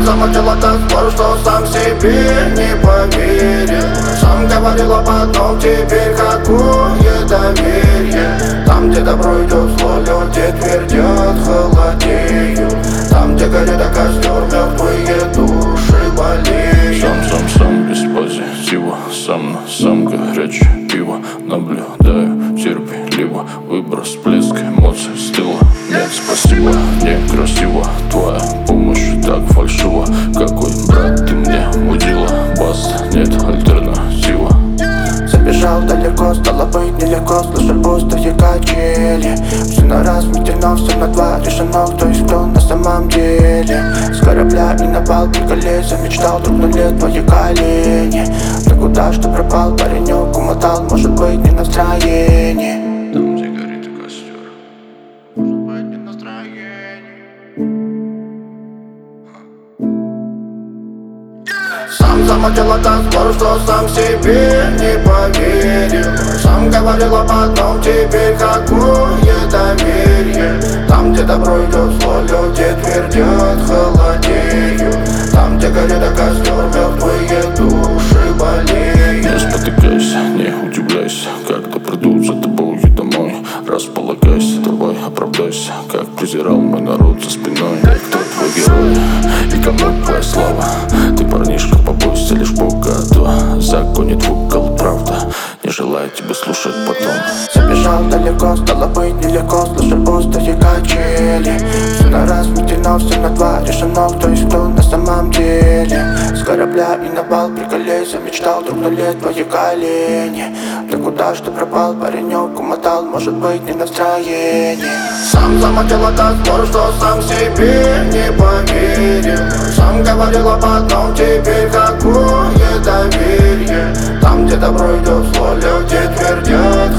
замутил этот спор, что сам себе не поверил. Сам говорил, а потом теперь какое доверие. Там, где добро идет зло, люди твердят, холодеют. Там, где горит костер, мертвые души болеют. Сам без позитива, сам горячее пиво. Наблюдаю терпеливо, выброс, плеск эмоций с тыла. Нет, спасибо, некрасиво, твоя помощь так фальшива. Какой брат ты мне мудила, баста, нет альтернатива. Забежал далеко, стало быть нелегко, слушать пустые качели. Все на раз метено, все на два решено, кто есть кто на самом деле. С корабля и на бал приколейся, мечтал, дрогнули твои колени. Ты куда ж ты пропал, паренек, умотал, может быть не настроение. Там, где горит костер, Может быть не настроение. Сам замутил этот спор, что сам себе не поверил. Сам говорил, а потом теперь какое доверие. Там, где добро идет зло, люди твердят, холодеют. Там, где горит костер, мертвые души болеют. не спотыкайся, не удивляйся, когда приду за тобою домой. Располагайся, давай оправдайся, как презирал мой народ за спиной. Кто твой герой и кому твоя слава? Ты парнишка, побойся лишь Бога, да законит выкол, правда. Не желаю тебя слушать потом. Забежал далеко, стало быть нелегко, слушать пустые качели. Все на раз метено, все на два решено, кто есть кто на самом деле. С корабля и на бал приколейся, мечтал, дрогнули твои колени. Ты куда ж ты пропал, паренек, умотал, может быть не настроение. Сам замутил этот спор, что сам себе не поверил. Сам говорил, а потом теперь какое доверие. Там, где добро идет зло, люди твердят,